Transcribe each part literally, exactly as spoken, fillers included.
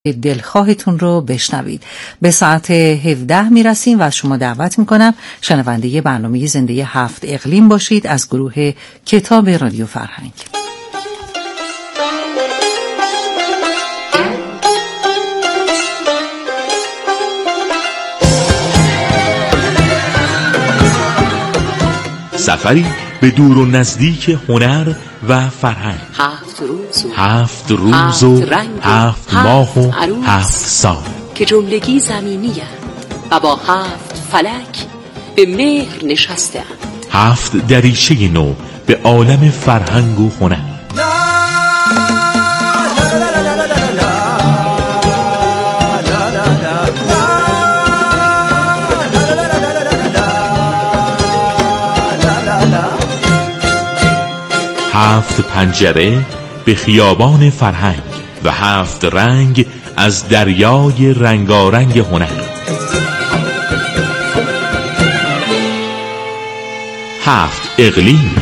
دلخواهتون رو بشنوید. به ساعت هفده میرسیم و از شما دعوت میکنم شنونده برنامه زنده هفت اقلیم باشید از گروه کتاب رادیو فرهنگ. سفری به دور و نزدیک هنر و فرهنگ. هفت روز و هفت روز و هفت, هفت ماه و هفت, هفت سال که جملگی زمینی و با هفت فلک به مهر نشسته اند. هفت دریچه نو به عالم فرهنگ و هنر. هفت پنجره به خیابان فرهنگ و هفت رنگ از دریای رنگارنگ هنر. هفت اقلیم.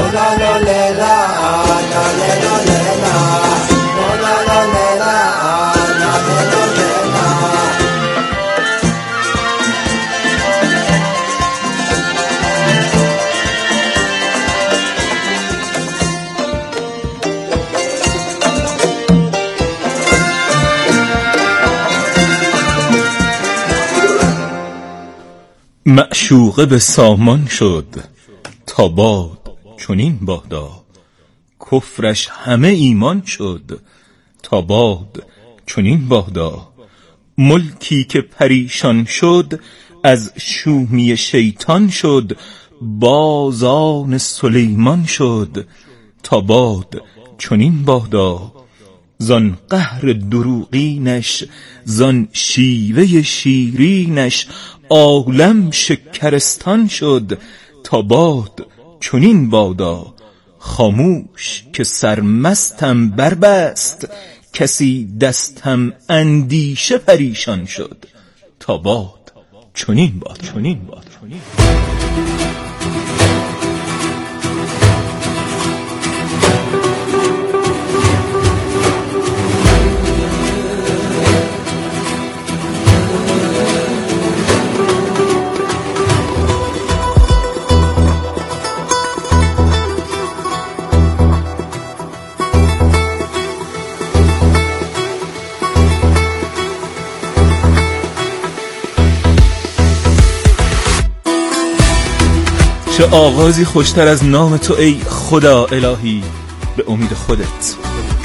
معشوقه به سامان شد تا باد چنین بادا، کفرش همه ایمان شد تا باد چنین بادا. ملکی که پریشان شد از شومی شیطان شد، بازان سلیمان شد تا باد چنین بادا. زان قهر دروغینش زان شیوه شیرینش، عالم شکرستان شد تا باد چنین بادا. خاموش که سرمستم بربست، کسی دستم اندیشه پریشان شد تا باد چنین باد چنین باد چنین باد. چه آغازی خوشتر از نام تو ای خدا الهی، به امید خودت.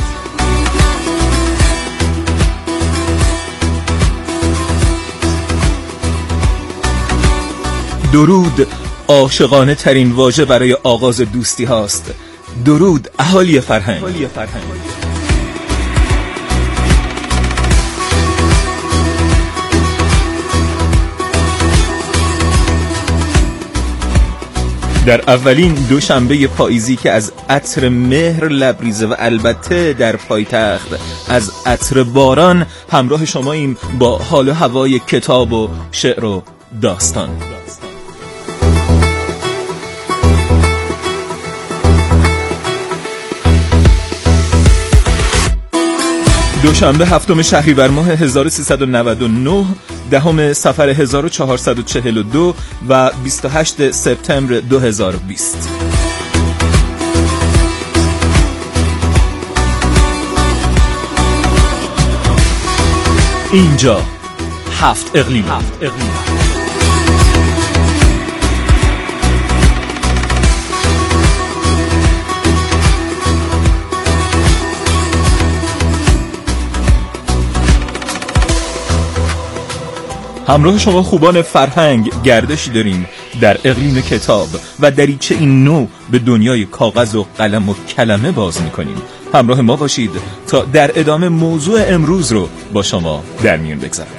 درود عاشقانه ترین واژه برای آغاز دوستی هاست. درود اهالی فرهنگ. در اولین دوشنبه پاییزی که از عطر مهر لبریزه و البته در پایتخت از عطر باران همراه شماییم با حال و هوای کتاب و شعر و داستان. دوشنبه هفتم شهریور ماه هزار و سیصد و نود و نه، دهم صفر هزار و چهارصد و چهل و دو و بیست و هشتم سپتامبر دو هزار و بیست. اینجا هفت اقلیم. هفت اقلیم. همراه شما خوبان فرهنگ گردشی داریم در اقلیم کتاب و دریچه این نو به دنیای کاغذ و قلم و کلمه باز میکنیم. همراه ما باشید تا در ادامه موضوع امروز رو با شما در میون بگذارم.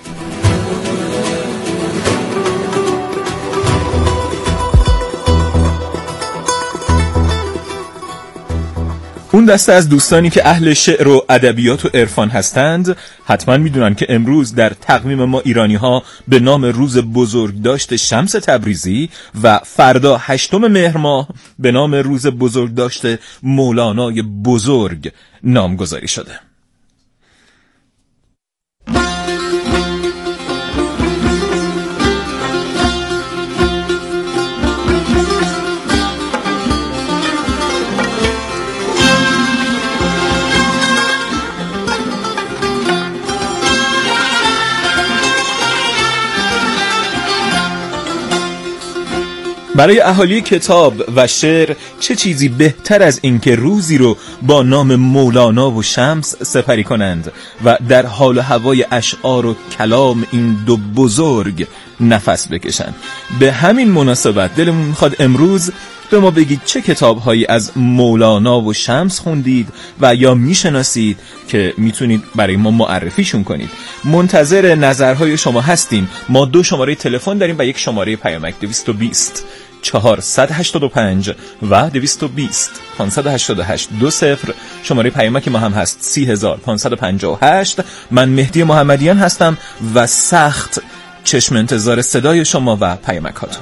اون دسته از دوستانی که اهل شعر و ادبیات و عرفان هستند حتما میدونن که امروز در تقویم ما ایرانی ها به نام روز بزرگداشت شمس تبریزی و فردا هشتم مهر ماه به نام روز بزرگداشت مولانای بزرگ نامگذاری شده. برای اهالی کتاب و شعر چه چیزی بهتر از این که روزی رو با نام مولانا و شمس سپری کنند و در حال و هوای اشعار و کلام این دو بزرگ نفس بکشند. به همین مناسبت دلمون میخواد امروز به ما بگید چه کتاب‌هایی از مولانا و شمس خوندید و یا میشناسید که میتونید برای ما معرفیشون کنید. منتظر نظرهای شما هستیم. ما دو شماره تلفن داریم و یک شماره پیامک دویست و بیست چهارصد و هشتاد و پنج و دویست و بیست پانصد و هشتاد و هشت دو صفر. شماره پیامک ما هم هست سی هزار پانصد و پنجاه و هشت. من مهدی محمدیان هستم و سخت چشم انتظار صدای شما و پیامکاتون.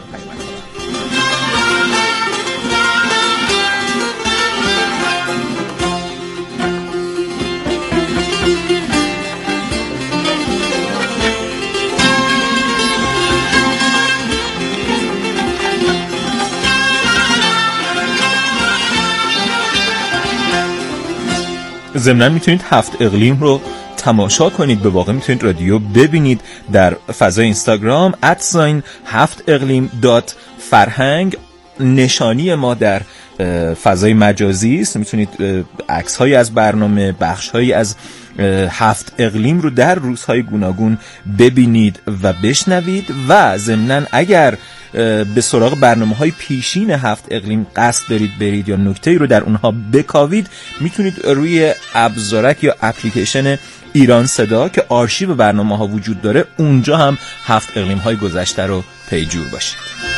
ضمناً میتونید هفت اقلیم رو تماشا کنید. به واقع میتونید رادیو ببینید در فضای اینستاگرام ادساین هفت اقلیم دات فرهنگ. نشانی ما در فضای مجازی است. میتونید عکس هایی از برنامه، بخش هایی از هفت اقلیم رو در روزهای گوناگون ببینید و بشنوید و ضمناً اگر به سراغ برنامه‌های پیشین هفت اقلیم قصد دارید برید یا نکته‌ای رو در اونها بکاوید، میتونید روی ابزارک یا اپلیکیشن ایران صدا که آرشیو برنامه‌ها وجود داره اونجا هم هفت اقلیم‌های گذشته رو پیجور باشید.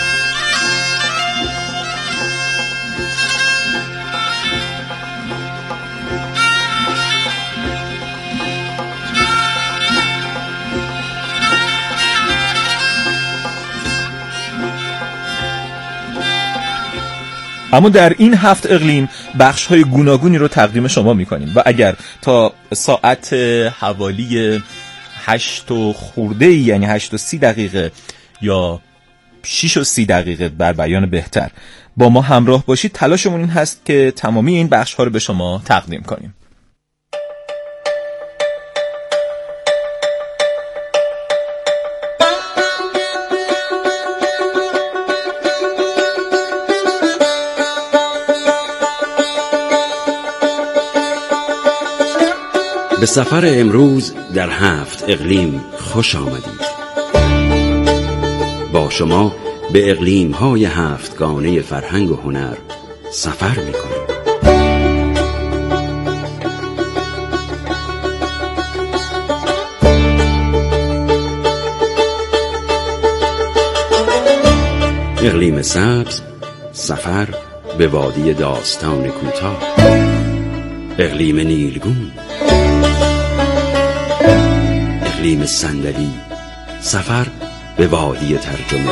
اما در این هفت اقلیم بخش های گوناگونی رو تقدیم شما میکنیم و اگر تا ساعت حوالی هشت و خورده ای، یعنی هشت و سی دقیقه یا شیش و سی دقیقه بر بیان بهتر با ما همراه باشید، تلاشمون این هست که تمامی این بخش ها رو به شما تقدیم کنیم. به سفر امروز در هفت اقلیم خوش آمدید. با شما به اقلیم‌های هفتگانه فرهنگ و هنر سفر می‌کنیم. اقلیم سبز، سفر به وادی داستان کوتاه. اقلیم نیلگون، اقلیم صندلی، سفر به وادی ترجمه.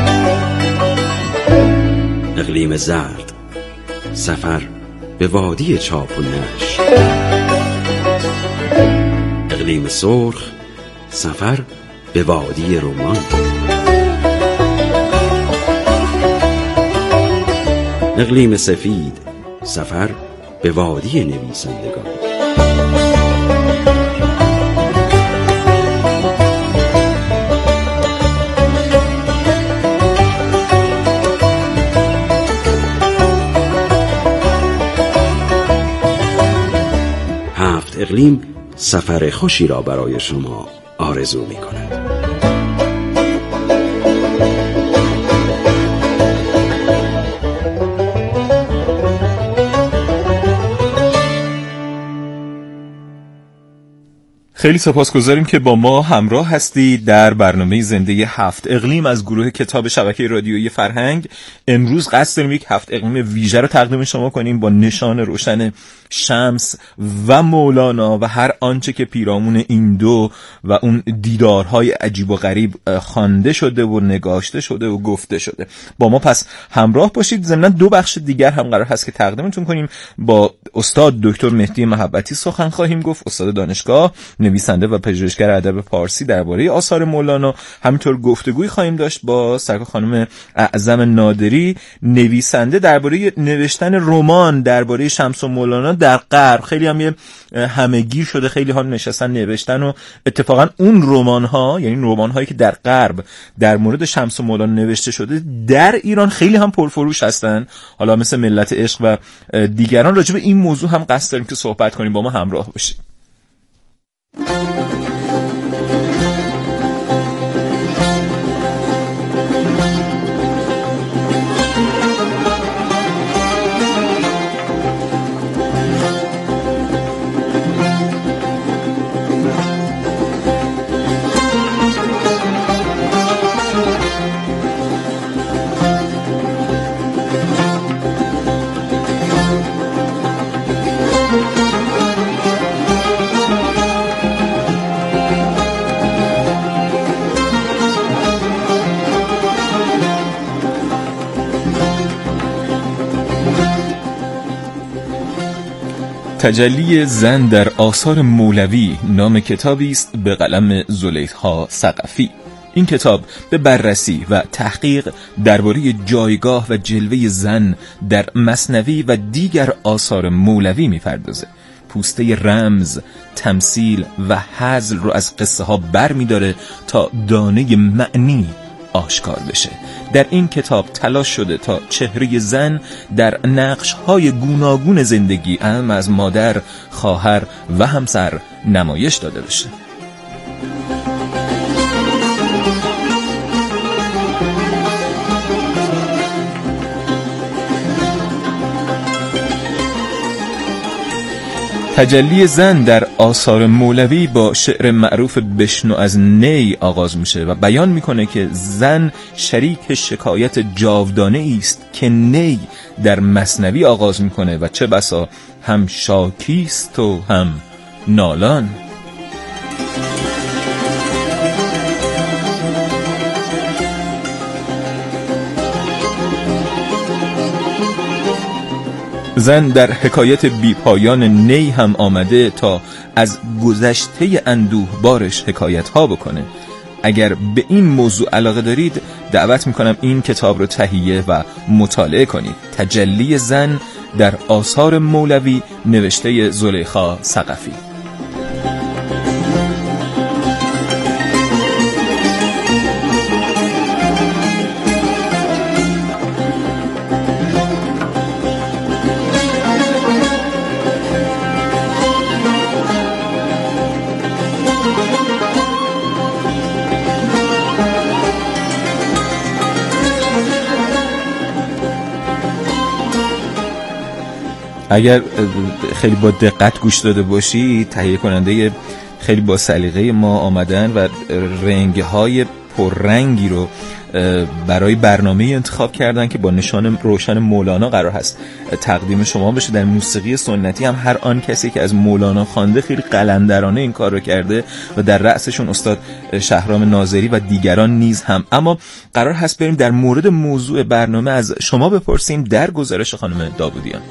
اقلیم زرد، سفر به وادی چاپ و نشر. اقلیم سرخ، سفر به وادی رمان. اقلیم سفید، سفر به وادی نویسندگان. هفت اقلیم سفر خوشی را برای شما آرزو می کند. خیلی سپاسگزاریم که با ما همراه هستید در برنامه زنده هفت اقلیم از گروه کتاب شبکه رادیویی فرهنگ. امروز قصد داریم یک هفت اقلیم ویژه رو تقدیم شما کنیم با نشان روشن شمس و مولانا و هر آنچه که پیرامون این دو و اون دیدارهای عجیب و غریب خوانده شده و نگاشته شده و گفته شده. با ما پس همراه باشید. ضمن دو بخش دیگر هم قرار هست که تقدیمتون کنیم. با استاد دکتر مهدی محبتی سخن خواهیم گفت، استاد دانشگاه، نویسنده و پژوهشگر ادب فارسی درباره آثار مولانا. همینطور گفتگوی خواهیم داشت با سرکار خانم اعظم نادری، نویسنده درباره نوشتن رمان درباره شمس و مولانا در غرب. خیلی هم یه همه‌گیر شده، خیلی ها نشستن نوشتن و اتفاقا اون رمان ها، یعنی رمان هایی که در غرب در مورد شمس و مولانا نوشته شده، در ایران خیلی هم پرفروش هستن. حالا مثل ملت عشق و دیگران راجع به این موضوع هم قصد داریم که صحبت کنیم. با ما همراه باشید. تجلی زن در آثار مولوی نام کتابی است به قلم زلیخا ثقفی. این کتاب به بررسی و تحقیق درباره جایگاه و جلوه زن در مثنوی و دیگر آثار مولوی می‌پردازه. پوسته رمز، تمثیل و هزل رو از قصه ها بر می داره تا دانه معنی آشکار بشه. در این کتاب تلاش شده تا چهره زن در نقش‌های گوناگون زندگی، اهم از مادر، خواهر و همسر، نمایش داده بشه. تجلی زن در آثار مولوی با شعر معروف بشنو از نی آغاز میشه و بیان میکنه که زن شریک شکایت جاودانه است که نی در مثنوی آغاز میکنه و چه بسا هم شاکیست و هم نالان. زن در حکایت بیپایان نی هم آمده تا از گذشته اندوه بارش حکایت ها بکنه. اگر به این موضوع علاقه دارید دعوت میکنم این کتاب رو تهیه و مطالعه کنید. تجلی زن در آثار مولوی، نوشته زلیخا ثقفی. اگر خیلی با دقت گوش داده باشی، تهیه کننده خیلی با سلیقه ما آمدن و رنگ‌های پررنگی رو برای برنامه انتخاب کردن که با نشان روشن مولانا قرار هست تقدیم شما بشه. در موسیقی سنتی هم هر آن کسی که از مولانا خوانده خیلی قلندرانه این کار رو کرده و در رأسشون استاد شهرام ناظری و دیگران نیز هم. اما قرار هست بریم در مورد موضوع برنامه از شما بپرسیم در گزارش خانم داوودیان.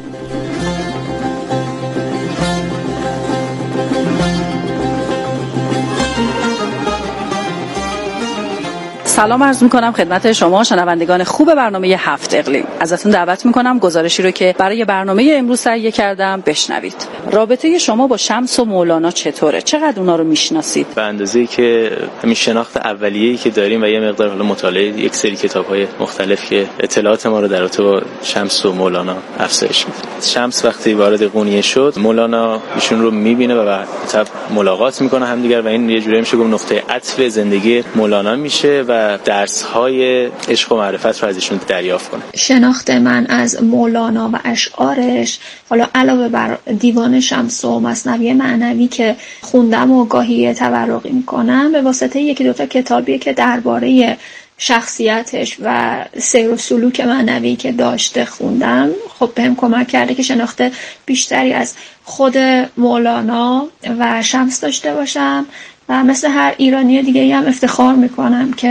سلام عرض میکنم خدمت شما شنوندگان خوب برنامه هفت اقلیم. ازتون دعوت میکنم گزارشی رو که برای برنامه امروز تهیه کردم بشنوید. رابطه شما با شمس و مولانا چطوره؟ چقدر اونا رو میشناسید؟ به اندازه‌ای که همین شناخت اولیه‌ای که داریم و یه مقدار حالا مطالعه یک سری کتاب‌های مختلف که اطلاعات ما رو در رابطه با شمس و مولانا افزایش میده. شمس وقتی وارد قونیه شد، مولانا ایشون رو میبینه و بعد ملاقات میکنه همدیگر و این یه جوری میشه گفت نقطه عطف زندگی مولانا میشه و درس‌های عشق و معرفت رو از ایشون دریافت کنه. شناخت من از مولانا و اشعارش، حالا علاوه بر دیوان شمس و مثنوی معنوی که خوندم و گاهی تورقی میکنم، به واسطه یکی دوتا کتابی که درباره شخصیتش و سیر و سلوک معنوی که داشته خوندم، خب بهم کمک کرده که شناخت بیشتری از خود مولانا و شمس داشته باشم و مثل هر ایرانی دیگه هم افتخار میکنم که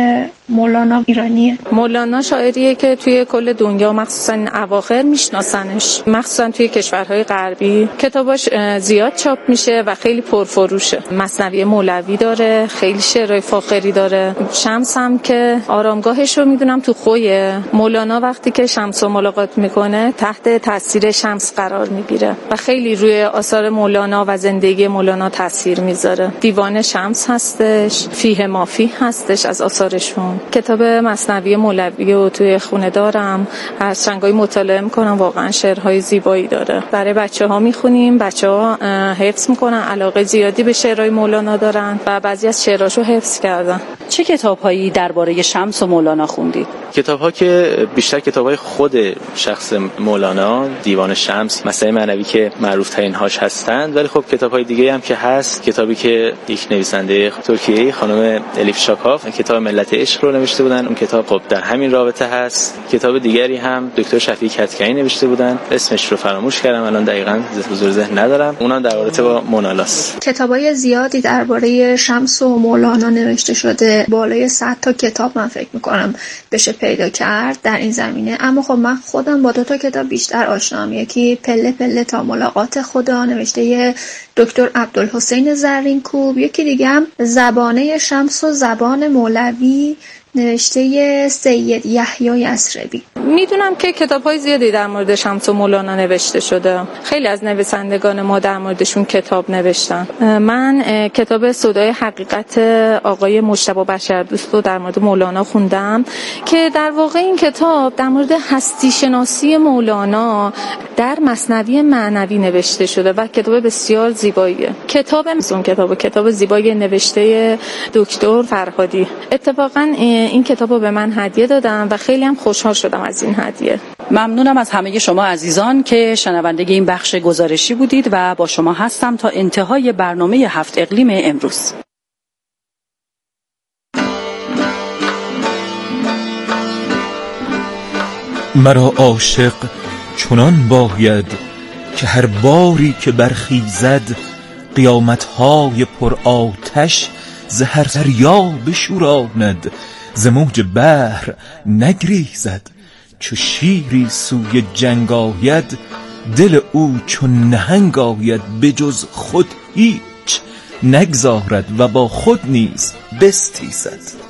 مولانا ایرانیه. مولانا شاعریه که توی کل دنیا مخصوصا این اواخر میشناسنش، مخصوصا توی کشورهای غربی کتاباش زیاد چاپ میشه و خیلی پرفروشه. مثنوی مولوی داره، خیلی شعرهای فاخری داره. شمس هم که آرامگاهش رو میدونم تو خویه. مولانا وقتی که شمس رو ملاقات میکنه تحت تاثیر شمس قرار میگیره و خیلی روی آثار مولانا و زندگی مولانا تاثیر میذاره. دیوان شمس هستش، فیه مافی هستش از آثارشون. کتاب مثنوی مولوی رو توی خونه دارم، از چنگای مطالعه میکنم، واقعا شعرهای زیبایی داره. برای بچه‌ها میخونیم، بچه‌ها حفظ میکنن، علاقه زیادی به شعرهای مولانا دارن و بعضی از شعراشو حفظ کردن. چه کتاب‌هایی درباره شمس و مولانا خوندید؟ کتاب‌ها که بیشتر کتاب‌های خود شخص مولانا، دیوان شمس، مثنوی معنوی که معروف‌ترین هاش هستند، ولی خب کتاب‌های دیگه هم که هست. کتابی که یک نویسنده ترکیه‌ای خانم الیف شاکاف کتاب ملت عشق رو نوشته بودن، اون کتاب خب در همین رابطه هست. کتاب دیگری هم دکتر شفیع کدکنی نوشته بودن، اسمش رو فراموش کردم الان دقیقاً حضور ذهن ندارم، اونم در رابطه با مونالاست. کتابای زیادی درباره شمس و مولانا نوشته شده، بالای صد تا کتاب من فکر می‌کنم بشه پیدا کرد در این زمینه. اما خب من خودم با دو تا کتاب بیشتر آشنام. یکی پله پله تا ملاقات خدا نوشته دکتر عبدالحسین زرینکوب، یکی دیگه هم زبانه شمس و زبان مولوی نوشته سید یحیی یثربی. میدونم که کتاب‌های زیادی در مورد شمس و مولانا نوشته شده. خیلی از نویسندگان ما در موردشون کتاب نوشتن. من کتاب صدای حقیقت آقای مجتبی بشردوست رو در مورد مولانا خوندم که در واقع این کتاب در مورد هستی شناسی مولانا در مثنوی معنوی نوشته شده و کتاب بسیار زیباییه. کتاب اون کتاب کتاب زیبایی نوشته دکتر فرهادی. اتفاقاً این کتابو به من هدیه دادن و خیلی هم خوشحال شدم از این هدیه. ممنونم از همه شما عزیزان که شنونده این بخش گزارشی بودید و با شما هستم تا انتهای برنامه هفت اقلیم امروز. مرا عاشق چنان باید که هر باری که برخیزد قیامت‌های پر آتش ز هر دریا بشوراند، ز موج بحر نگریزد. چو شیری سوی جنگ آید، دل او چون نهنگ آید. بجز خود هیچ نگذارد و با خود نیز بستیزد.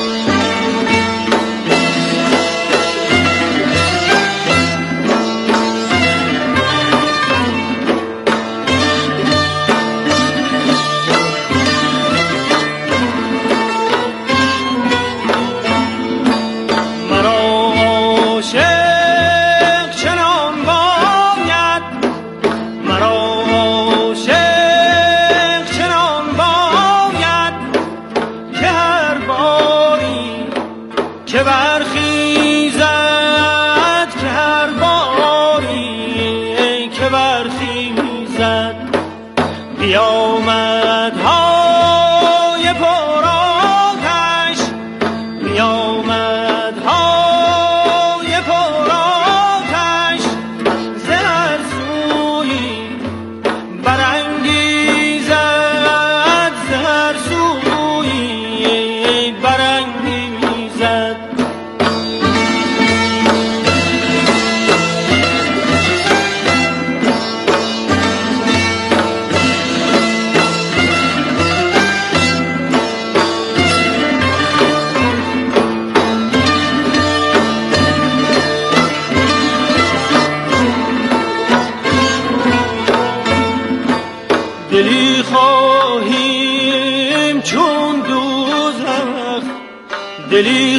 دلی خواهیم چون دوزخ، دلی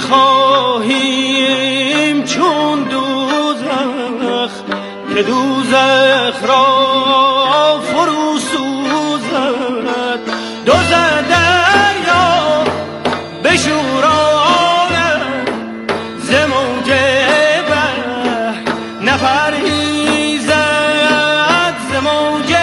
خواهیم چون دوزخ، که دوزخ را فرو سوزد. دوزد دریا بشوراند، ز موج بحر نپریزد، ز موج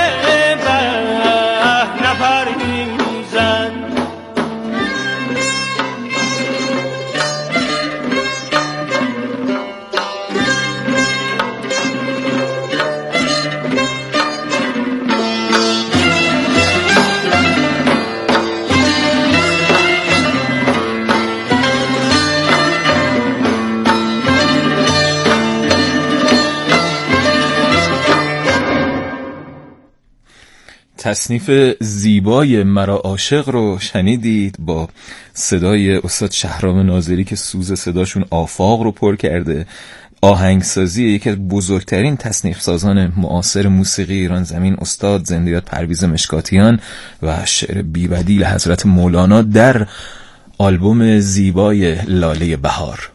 تصنیف زیبای مرا عاشق رو شنیدید با صدای استاد شهرام ناظری که سوز صداشون آفاق رو پر کرده. آهنگسازی یکی از بزرگترین تصنیف سازان معاصر موسیقی ایران زمین استاد زنده‌یاد پرویز مشکاتیان و شعر بی‌بدیل حضرت مولانا در آلبوم زیبای لاله بهار.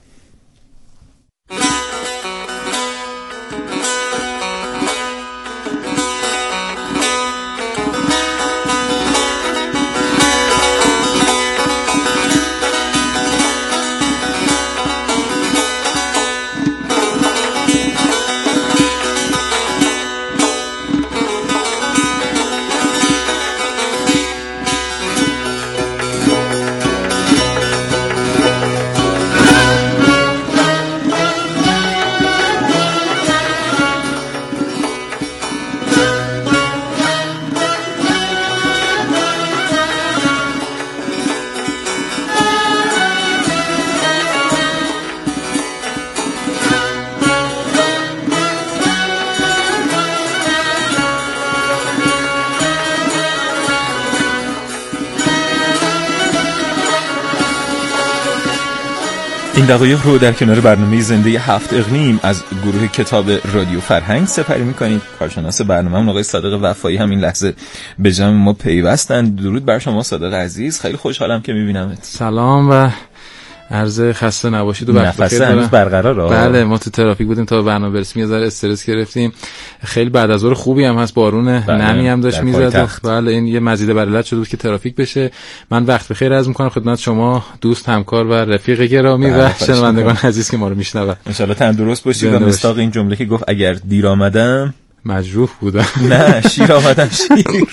این دقایق رو در کنار برنامه زنده هفت اقلیم از گروه کتاب رادیو فرهنگ سپری می‌کنید. کارشناس برنامه آقای صادق وفایی هم این لحظه به جمع ما پیوستند. درود بر شما صادق عزیز، خیلی خوشحالم که می‌بینمت. سلام و عرض خسته نباشید و وقت بخیر. هنوز برقراره؟ بله، ما تو ترافیک بودیم تا برنامه برسیم، یه ذره استرس گرفتیم. خیلی بعد از ظهر خوبی هم هست، بارون بله، نمی هم داشت میزد. بله، این یه مزید بر علت شده بود که ترافیک بشه. من وقت بخیر عرض میکنم خدمت شما دوست، همکار و رفیق گرامی و شنوندگان عزیز که ما رو میشنون. ان شاء الله تندرست باشید و مصداق این جمله که گفت اگر دیر آمدم مجروح بودم. نه، شیر آمدم شیر.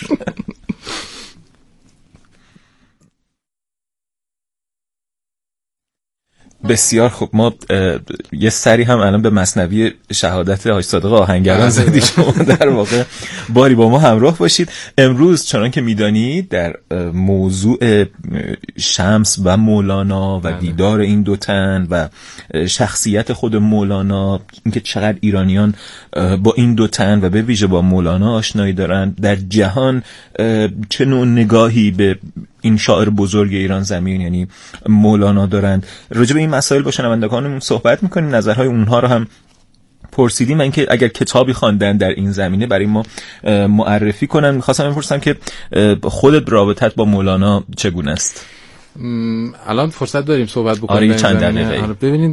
بسیار خوب، ما یه سری هم الان به مثنوی شهادت حاج صادق آهنگران زدی. شما در واقع باری با ما همراه باشید. امروز چنان که میدانید در موضوع شمس و مولانا و دیدار این دو تن و شخصیت خود مولانا، اینکه چقدر ایرانیان با این دو تن و به ویژه با مولانا آشنایی دارن، در جهان چه نوع نگاهی به این شاعر بزرگ ایران زمین یعنی مولانا دارند، راجع به این مسائل با شنوندگانمون صحبت میکنیم، نظرهای اونها رو هم پرسیدیم و اینکه اگر کتابی خواندن در این زمینه برای ما معرفی کنن. میخواستم بپرسم که خودت رابطت با مولانا چگونه است؟ الان فرصت داریم صحبت بکنیم. آره چند دقیقه. آره ببینید،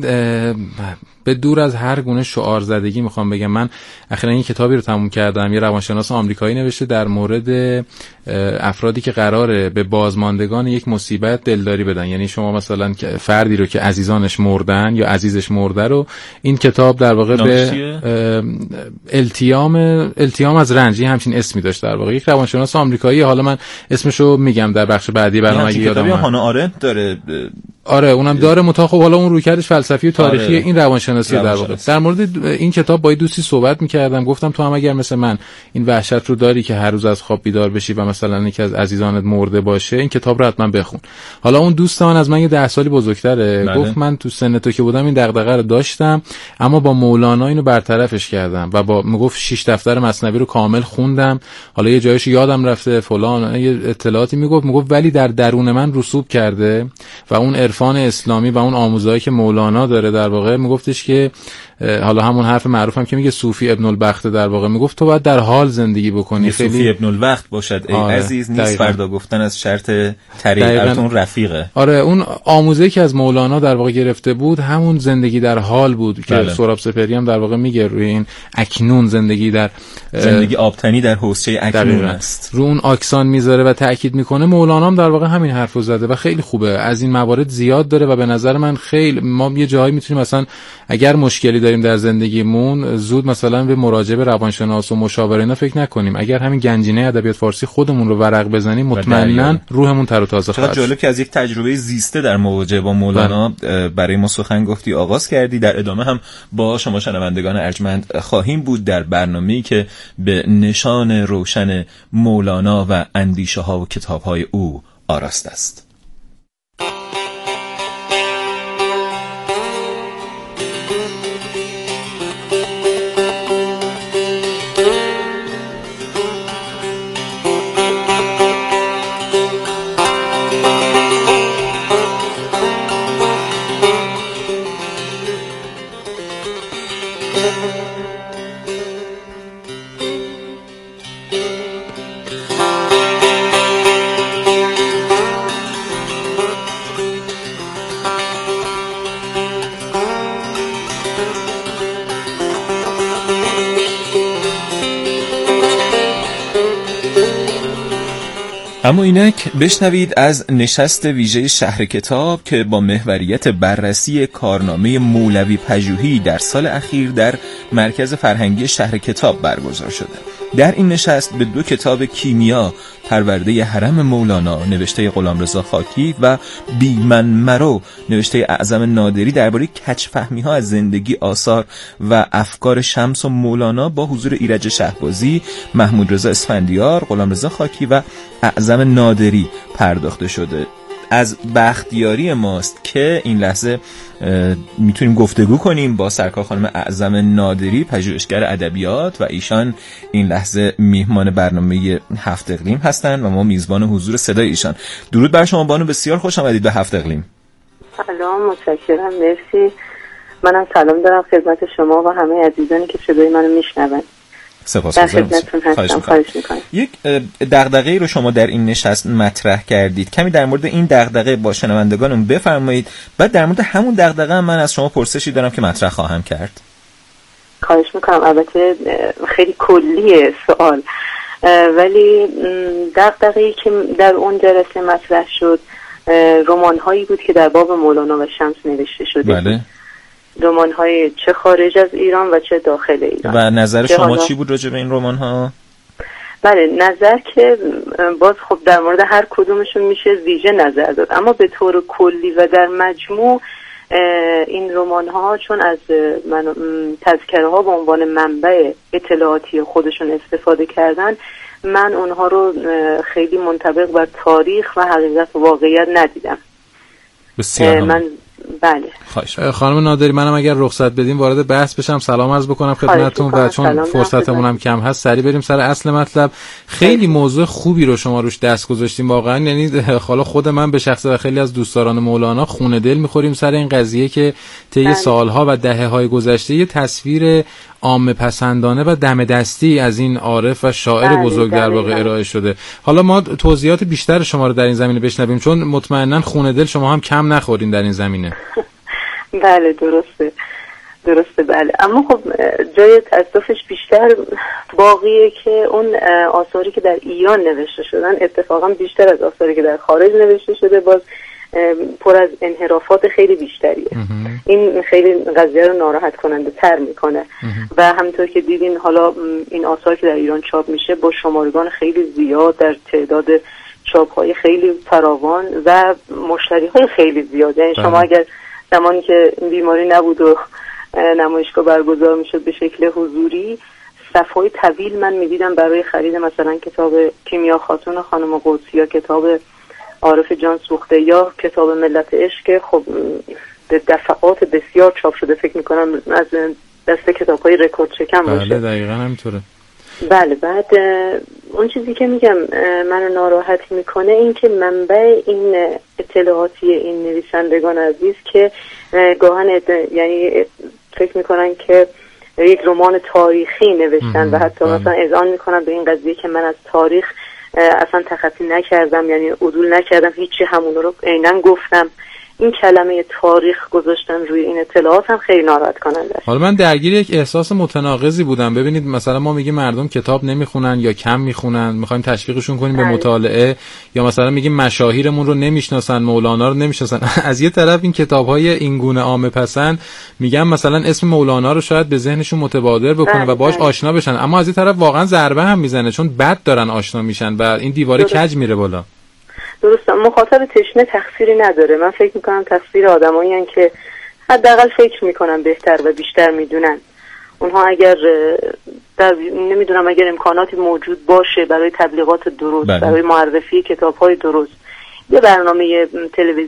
به دور از هر گونه شعار زدگی میخوام بگم، من اخیراً این کتابی رو تموم کردم، یه روانشناس آمریکایی نوشته در مورد افرادی که قراره به بازماندگان یک مصیبت دلداری بدن. یعنی شما مثلا فردی رو که عزیزانش مردن یا عزیزش مرده رو، این کتاب در واقع به التیام التیام از رنج همچین اسمی داشت در واقع. یک روانشناس آمریکایی، حالا من اسمشو میگم در بخش بعدی برنامه اگه یادم اومد. هانا آرنت داره. آره اونم داره، متا خب حالا اون رویکردش فلسفی و تاریخی آره. این روانشناسی در واقع. در مورد این کتاب با دوستی صحبت می‌کردم، گفتم تو هم اگر مثل من این وحشت رو داری که هر روز از خواب بیدار بشی و مثلا یکی از عزیزانت مرده باشه، این کتاب رو حتما بخون. حالا اون دوست من از من یه ده سالی بزرگتره، بله. گفت من تو سن تو که بودم این دغدغه رو داشتم، اما با مولانا اینو برطرفش کردم و با میگفت شش دفتر مثنوی رو کامل خوندم، حالا یه جایش یادم رفته فلان یه اطلاعاتی میگفت میگفت ولی در درون من رسوب کرده و اون عرفان اسلامی و اون آموزهایی که مولانا داره در واقع میگفتش که حالا همون حرف معروفم که میگه صوفی ابن الوقت، در واقع میگفت تو باید در حال زندگی بکنی. خیلی صوفی ابن الوقت باشد ای آره. عزیز نیست دقیقا. فردا گفتن از شرط طریقتون رفیقه. آره اون آموزه‌ای که از مولانا در واقع گرفته بود همون زندگی در حال بود که بله. سهراب سپهری هم در واقع میگه روی این اکنون زندگی در زندگی آبتنی در حوضچه اکنون است، رو اون آکسان میذاره و تاکید میکنه. مولانا هم در واقع همین حرفو زده و خیلی خوبه، از این موارد زیاد داره و به نظر من خیلی ما یه جایی میتونیم مثلا اگر مشکلی داریم در زندگیمون زود مثلا به مراجعه به روانشناس و مشاور اینا فکر نکنیم، اگر همین گنجینه ادبیات فارسی خودمون رو ورق بزنیم مطمئنا روحمون تر و تازه خواهد. چقدر جالب که از یک تجربه زیسته در مواجهه با مولانا برای ما سخن گفتی، آغاز کردی. در ادامه هم با شما شنوندگان ارجمند خواهیم بود در برنامه‌ای که به نشان روشن مولانا و اندیشه‌ها و کتاب‌های او آراسته است. اما اینک بشنوید از نشست ویژه شهر کتاب که با محوریت بررسی کارنامه مولوی پژوهی در سال اخیر در مرکز فرهنگی شهر کتاب برگزار شده. در این نشست به دو کتاب کیمیا پرورده حرم مولانا نوشته غلامرضا خاکی و بی من مرو نوشته اعظم نادری درباره کج‌فهمی ها از زندگی، آثار و افکار شمس و مولانا با حضور ایرج شهبازی، محمود رضا اسفندیار، غلامرضا خاکی و اعظم نادری پرداخته شده. از بختیاری ماست که این لحظه میتونیم گفتگو کنیم با سرکار خانم اعظم نادری، پژوهشگر ادبیات، و ایشان این لحظه میهمان برنامه هفت اقلیم هستند و ما میزبان حضور صدای ایشان. درود بر شما بانو، بسیار خوش آمدید به هفت اقلیم. سلام، متشکرم، مرسی. منم سلام دارم خدمت شما و همه عزیزانی که صدای منو میشنون. سپاسگزارم. خواهش میکنم. یک دغدغه‌ای رو شما در این نشست مطرح کردید، کمی در مورد این دغدغه با شنوندگانم بفرمایید، بعد در مورد همون دغدغه من از شما پرسشی دارم که مطرح خواهم کرد. خواهش میکنم. البته خیلی کلیه سوال، ولی دغدغه‌ای که در اون جلسه مطرح شد رمان‌هایی بود که در باب مولانا و شمس نوشته شده. بله. رمان‌های چه خارج از ایران و چه داخل ایران. و نظر شما حالا... چی بود راجع به این رمان‌ها؟ بله، نظر که باز خب در مورد هر کدومشون میشه ویژه نظر داد، اما به طور کلی و در مجموع این رمان‌ها چون از من... تذکره‌ها به عنوان منبع اطلاعاتی خودشون استفاده کردن، من اونها رو خیلی منطبق بر تاریخ و حقیقت و واقعیت ندیدم. بسیار من بله. خانم نادری، منم اگر رخصت بدیم وارد بحث بشم، سلام عرض بکنم خدمتتون و چون فرصتمون هم کم هست سریع بریم سر اصل مطلب. خیلی موضوع خوبی رو شما روش دست گذاشتیم واقعا، یعنی حالا خود من به شخصه و خیلی از دوستداران مولانا خونه دل می‌خوریم سر این قضیه که طی سالها و دهه‌های گذشته یه تصویر عامه پسندانه و دم دستی از این عارف و شاعر بله، بزرگ در واقع ارائه شده. حالا ما توضیحات بیشتر شما رو در این زمینه بشنویم، چون مطمئنا خونه دل شما هم کم نخورین در این زمینه. بله درسته درسته بله. اما خب جای تأسفش بیشتر باقیه که اون آثاری که در ایران نوشته شدن اتفاقا بیشتر از آثاری که در خارج نوشته شده باز پر از انحرافات خیلی بیشتریه. این خیلی قضیه رو ناراحت کننده تر میکنه و همونطور که دیدین حالا این آثار که در ایران چاپ میشه با شمارگان خیلی زیاد در تعداد چاپ های خیلی فراوان و مشتری های خیلی زیاد، یعنی شما اگر زمانی که بیماری نبود و نمایشگاه برگزار میشد به شکل حضوری، صفحه‌های طویل من میدیدم برای خرید مثلا کتاب کیمیا خاتون خانم قدسی یا کتاب عارف جان سوخته یا کتاب ملت عشق که خب به دفعات بسیار چاپ شده، فکر میکنم از دسته کتاب‌های رکورد شکن باشه. بله دقیقاً همینطوره. بله. بعد اون چیزی که میگم منو ناراحت میکنه این که منبع این اطلاعاتی این نویسندگان عزیز که گاهن یعنی فکر میکنن که یک رمان تاریخی نوشتن و حتی مثلا اذعان میکنن به این قضیه که من از تاریخ اصلا تخطی نکردم، یعنی عدول نکردم، هیچی، همون رو عیناً گفتم. این کلمه تاریخ گذاشتن روی این اطلاعات هم خیلی ناراحت کننده است. حالا من درگیر یک احساس متناقضی بودم. ببینید مثلا ما میگیم مردم کتاب نمیخونن یا کم میخونن، میخوایم تشویقشون کنیم به مطالعه، یا مثلا میگیم مشاهیرمون رو نمیشناسن، مولانا رو نمیشناسن. از یه طرف این کتاب‌های این گونه عامه پسند میگم مثلا اسم مولانا رو شاید به ذهنشون متبادر بکنه و باهاش آشنا بشن، اما از یه طرف واقعا ضربه هم میزنه چون بد دارن آشنا میشن و این دیواره کج میره بالا. درسته، مخاطب تشنه تقصیری نداره. من فکر میکنم تقصیر آدمایی هستن که حداقل فکر میکنن بهتر و بیشتر میدونن. اونها اگر در نمیدونم اگر امکاناتی موجود باشه برای تبلیغات درست، بله. برای معرفی کتاب‌های درست، یه برنامه تلویزیونی